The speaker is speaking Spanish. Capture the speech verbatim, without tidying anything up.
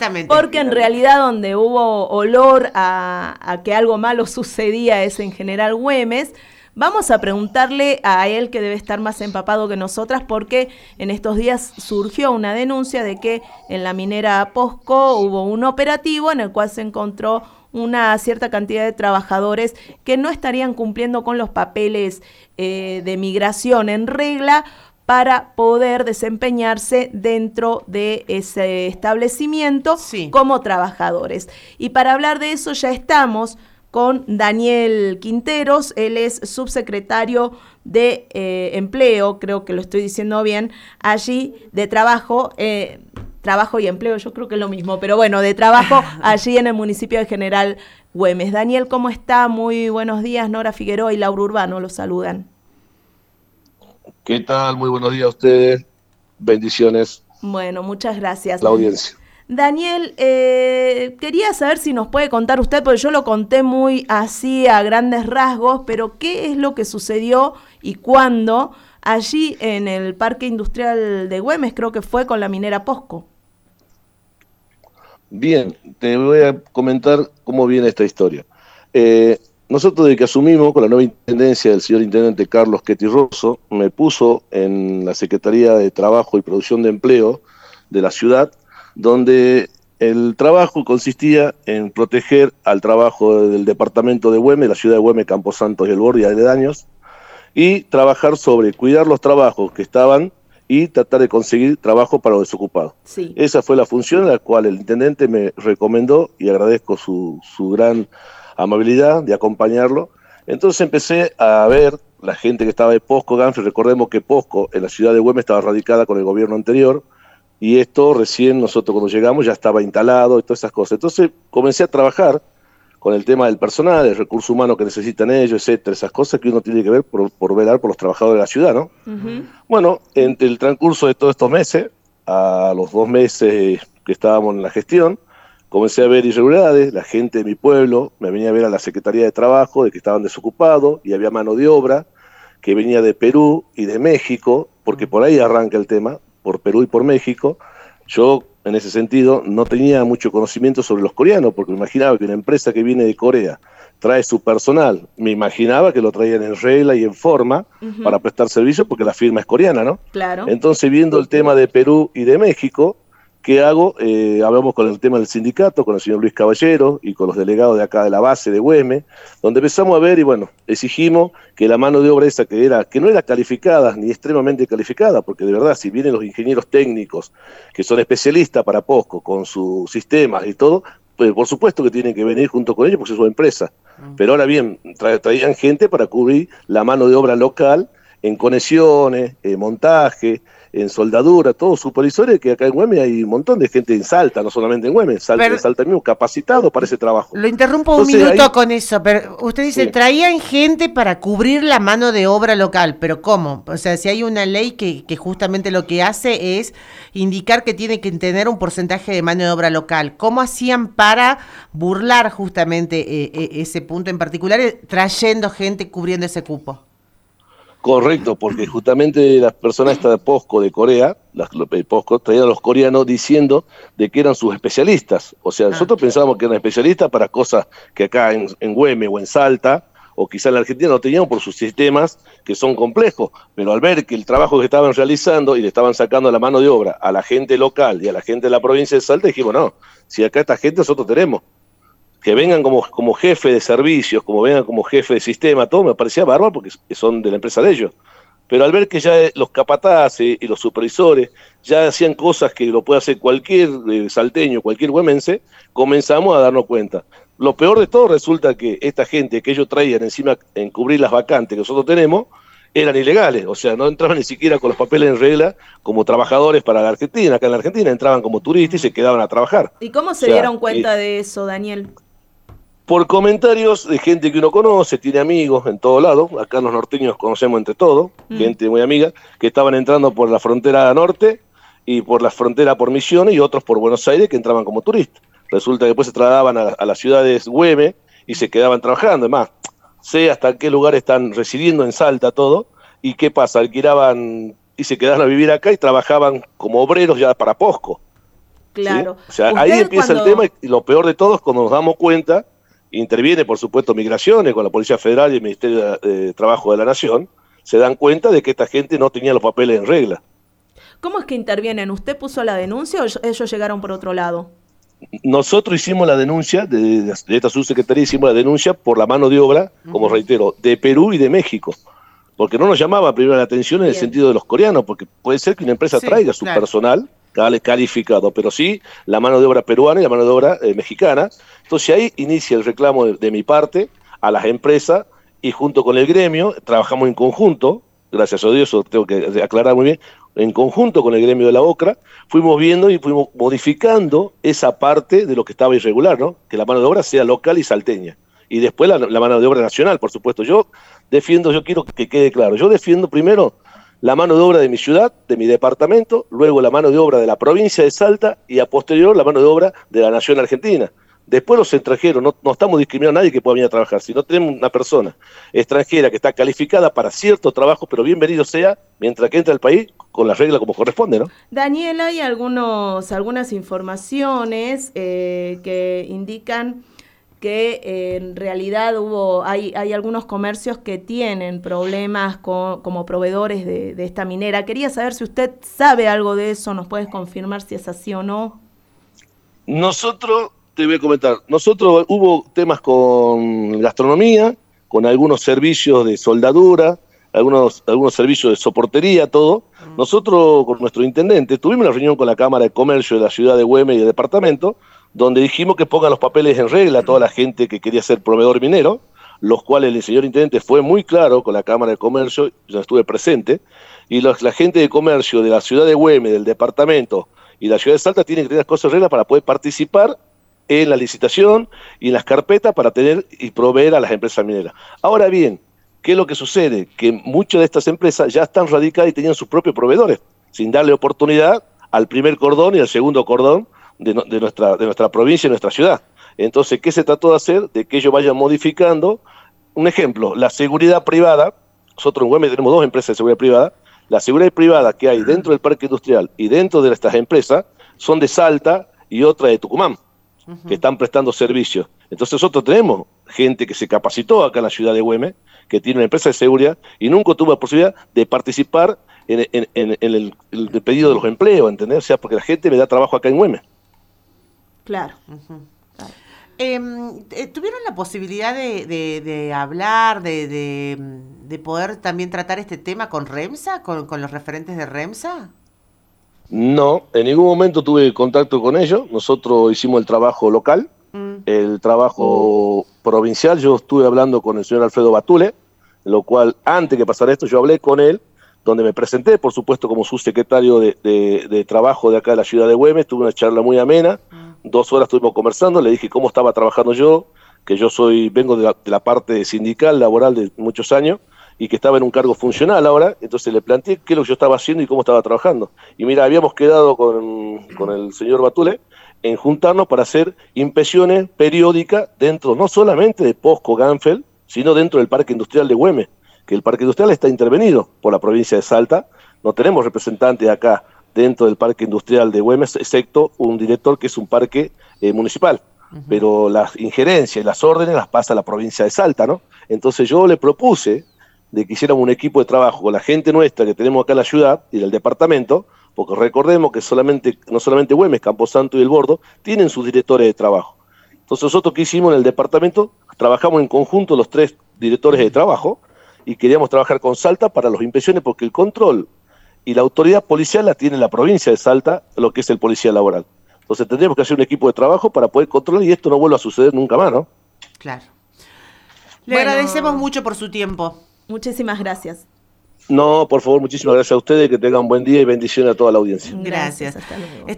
Exactamente. Porque en realidad donde hubo olor a, a que algo malo sucedía es en General Güemes. Vamos a preguntarle a él, que debe estar más empapado que nosotras, porque en estos días surgió una denuncia de que en la minera Posco hubo un operativo en el cual se encontró una cierta cantidad de trabajadores que no estarían cumpliendo con los papeles eh, de migración en regla para poder desempeñarse dentro de ese establecimiento sí. como trabajadores. Y para hablar de eso ya estamos con Daniel Quinteros, él es subsecretario de eh, empleo, creo que lo estoy diciendo bien, allí de trabajo, eh, trabajo y empleo, yo creo que es lo mismo, pero bueno, de trabajo allí en el municipio de General Güemes. Daniel, ¿cómo está? Muy buenos días, Nora Figueroa y Laura Urbano los saludan. ¿Qué tal? Muy buenos días a ustedes, bendiciones. Bueno, muchas gracias. La audiencia. Daniel, eh, quería saber si nos puede contar usted, porque yo lo conté muy así a grandes rasgos, pero ¿qué es lo que sucedió y cuándo allí en el Parque Industrial de Güemes, creo que fue con la minera Posco? Bien, te voy a comentar cómo viene esta historia. Eh, nosotros desde que asumimos con la nueva intendencia del señor intendente Carlos Ketty Rosso, me puso en la Secretaría de Trabajo y Producción de Empleo de la ciudad, donde el trabajo consistía en proteger al trabajo del departamento de Güemes, la ciudad de Güemes, Campo Santos y El Borde y aledaños, y trabajar sobre cuidar los trabajos que estaban y tratar de conseguir trabajo para los desocupados. Sí. Esa fue la función a la cual el intendente me recomendó y agradezco su, su gran amabilidad de acompañarlo. Entonces empecé a ver la gente que estaba de Posco, Ganfri. Recordemos que Posco en la ciudad de Güemes estaba radicada con el gobierno anterior, y esto recién nosotros cuando llegamos ya estaba instalado y todas esas cosas. Entonces comencé a trabajar con el tema del personal, el recurso humano que necesitan ellos, etcétera, esas cosas que uno tiene que ver por, por velar por los trabajadores de la ciudad, ¿no? Uh-huh. Bueno, entre el transcurso de todos estos meses, a los dos meses que estábamos en la gestión, comencé a ver irregularidades. La gente de mi pueblo me venía a ver a la Secretaría de Trabajo de que estaban desocupados y había mano de obra que venía de Perú y de México, porque por ahí arranca el tema, por Perú y por México. Yo, en ese sentido, no tenía mucho conocimiento sobre los coreanos, porque me imaginaba que una empresa que viene de Corea trae su personal, me imaginaba que lo traían en regla y en forma uh-huh. para prestar servicio, porque la firma es coreana, ¿no? Claro. Entonces, viendo el tema de Perú y de México, ¿qué hago? Eh, hablamos con el tema del sindicato, con el señor Luis Caballero y con los delegados de acá de la base de Güemes, donde empezamos a ver y bueno, exigimos que la mano de obra esa que era, que no era calificada ni extremadamente calificada, porque de verdad si vienen los ingenieros técnicos que son especialistas para Posco con sus sistemas y todo, pues por supuesto que tienen que venir junto con ellos porque es su empresa. Mm. Pero ahora bien, tra- traían gente para cubrir la mano de obra local en conexiones, en montaje, en soldadura, todos supervisores, que acá en Güemes hay un montón de gente en Salta, no solamente en Güemes, Salta, pero, en Salta mismo, capacitado para ese trabajo. Lo interrumpo Entonces, un minuto ahí, con eso, pero usted dice, sí. traían gente para cubrir la mano de obra local, pero ¿cómo? O sea, si hay una ley que, que justamente lo que hace es indicar que tiene que tener un porcentaje de mano de obra local, ¿cómo hacían para burlar justamente eh, eh, ese punto en particular, eh, trayendo gente cubriendo ese cupo? Correcto, porque justamente las personas esta de Posco de Corea, las de Posco, traían a los coreanos diciendo de que eran sus especialistas. O sea, nosotros ah, pensábamos que eran especialistas para cosas que acá en, en Güemes o en Salta, o quizá en la Argentina no teníamos por sus sistemas que son complejos. Pero al ver que el trabajo que estaban realizando y le estaban sacando la mano de obra a la gente local y a la gente de la provincia de Salta, dijimos, no, si acá esta gente nosotros tenemos. Que vengan como, como jefe de servicios, como vengan como jefe de sistema, todo me parecía bárbaro porque son de la empresa de ellos. Pero al ver que ya los capataces y los supervisores ya hacían cosas que lo puede hacer cualquier eh, salteño, cualquier güemense, comenzamos a darnos cuenta. Lo peor de todo resulta que esta gente que ellos traían encima en cubrir las vacantes que nosotros tenemos, eran ilegales, o sea, no entraban ni siquiera con los papeles en regla como trabajadores para la Argentina. Acá en la Argentina entraban como turistas y se quedaban a trabajar. ¿Y cómo se o sea, dieron cuenta eh, de eso, Daniel? Por comentarios de gente que uno conoce, tiene amigos en todos lados, acá los norteños conocemos entre todos, mm. gente muy amiga, que estaban entrando por la frontera norte y por la frontera por Misiones y otros por Buenos Aires que entraban como turistas. Resulta que después se trasladaban a, a las ciudades Güemes y se quedaban trabajando. Además, sé hasta qué lugar están residiendo en Salta todo, y qué pasa, alquilaban y se quedaban a vivir acá y trabajaban como obreros ya para Posco. Claro. ¿sí? O sea, ahí empieza cuando... el tema y lo peor de todo es cuando nos damos cuenta, interviene por supuesto Migraciones con la Policía Federal y el Ministerio de Trabajo de la Nación, se dan cuenta de que esta gente no tenía los papeles en regla. ¿Cómo es que intervienen? ¿Usted puso la denuncia o ellos llegaron por otro lado? Nosotros hicimos la denuncia, de, de esta subsecretaría hicimos la denuncia por la mano de obra, como uh-huh. reitero, de Perú y de México. Porque no nos llamaba primero la atención en Bien. el sentido de los coreanos, porque puede ser que una empresa sí, traiga su claro. personal calificado, pero sí la mano de obra peruana y la mano de obra eh, mexicana. Entonces ahí inicia el reclamo de, de mi parte a las empresas y junto con el gremio trabajamos en conjunto, gracias a Dios, eso tengo que aclarar muy bien, en conjunto con el gremio de la OCRA, fuimos viendo y fuimos modificando esa parte de lo que estaba irregular, ¿no? Que la mano de obra sea local y salteña. Y después la, la mano de obra nacional, por supuesto. Yo defiendo, yo quiero que quede claro, yo defiendo primero la mano de obra de mi ciudad, de mi departamento, luego la mano de obra de la provincia de Salta y a posterior la mano de obra de la nación argentina. Después los extranjeros, no, no estamos discriminando a nadie que pueda venir a trabajar. Si no tenemos una persona extranjera que está calificada para cierto trabajo, pero bienvenido sea, mientras que entre al país con las reglas como corresponde, ¿no? Daniel, hay algunos, algunas informaciones eh, que indican que eh, en realidad hubo hay, hay algunos comercios que tienen problemas con, como proveedores de, de esta minera. Quería saber si usted sabe algo de eso, ¿nos puedes confirmar si es así o no? Nosotros... Te voy a comentar, nosotros hubo temas con gastronomía, con algunos servicios de soldadura, algunos, algunos servicios de soportería, todo. Mm. Nosotros, con nuestro intendente, tuvimos una reunión con la Cámara de Comercio de la ciudad de Güemes y del departamento, donde dijimos que pongan los papeles en regla a toda la gente que quería ser proveedor minero, los cuales el señor intendente fue muy claro con la Cámara de Comercio, yo estuve presente, y los, la gente de comercio de la ciudad de Güemes, del departamento y la ciudad de Salta tienen que tener las cosas en regla para poder participar en la licitación y en las carpetas para tener y proveer a las empresas mineras. Ahora bien, ¿qué es lo que sucede? Que muchas de estas empresas ya están radicadas y tenían sus propios proveedores, sin darle oportunidad al primer cordón y al segundo cordón de, no, de, nuestra, de nuestra provincia y nuestra ciudad. Entonces, ¿qué se trató de hacer? De que ellos vayan modificando. Un ejemplo, la seguridad privada, nosotros en Güemes tenemos dos empresas de seguridad privada, la seguridad privada que hay dentro del parque industrial y dentro de estas empresas son de Salta y otra de Tucumán, que están prestando servicios. Entonces nosotros tenemos gente que se capacitó acá en la ciudad de Güemes, que tiene una empresa de seguridad y nunca tuvo la posibilidad de participar en, en, en, en el, el pedido de los empleos, ¿entendés? O sea, porque la gente me da trabajo acá en Güemes. Claro. Uh-huh. Claro. Eh, ¿Tuvieron la posibilidad de, de, de hablar, de, de, de poder también tratar este tema con REMSA, con, con los referentes de REMSA? No, en ningún momento tuve contacto con ellos. Nosotros hicimos el trabajo local, mm. el trabajo mm. provincial. Yo estuve hablando con el señor Alfredo Batule, lo cual, antes que pasara esto, yo hablé con él, donde me presenté, por supuesto, como subsecretario de, de, de trabajo de acá de la ciudad de Güemes. Tuve una charla muy amena, mm. dos horas estuvimos conversando, le dije cómo estaba trabajando yo, que yo soy vengo de la, de la parte sindical, laboral de muchos años, y que estaba en un cargo funcional ahora, entonces le planteé qué es lo que yo estaba haciendo y cómo estaba trabajando. Y mira, habíamos quedado con, con el señor Batule en juntarnos para hacer inspecciones periódicas dentro, no solamente de Posco Ganfel, sino dentro del Parque Industrial de Güemes, que el Parque Industrial está intervenido por la provincia de Salta. No tenemos representantes acá dentro del Parque Industrial de Güemes, excepto un director que es un parque eh, municipal. Uh-huh. Pero las injerencias y las órdenes las pasa la provincia de Salta, ¿no? Entonces yo le propuse de que hiciéramos un equipo de trabajo con la gente nuestra que tenemos acá en la ciudad y del departamento, porque recordemos que solamente no solamente Güemes, Camposanto y El Bordo tienen sus directores de trabajo. Entonces nosotros que hicimos en el departamento, trabajamos en conjunto los tres directores de trabajo y queríamos trabajar con Salta para las inspecciones, porque el control y la autoridad policial la tiene la provincia de Salta, lo que es el policía laboral. Entonces tendríamos que hacer un equipo de trabajo para poder controlar y esto no vuelva a suceder nunca más, ¿no? Claro. Le bueno, agradecemos mucho por su tiempo. Muchísimas gracias. No, por favor, muchísimas gracias a ustedes, que tengan buen día y bendiciones a toda la audiencia. Gracias, hasta luego.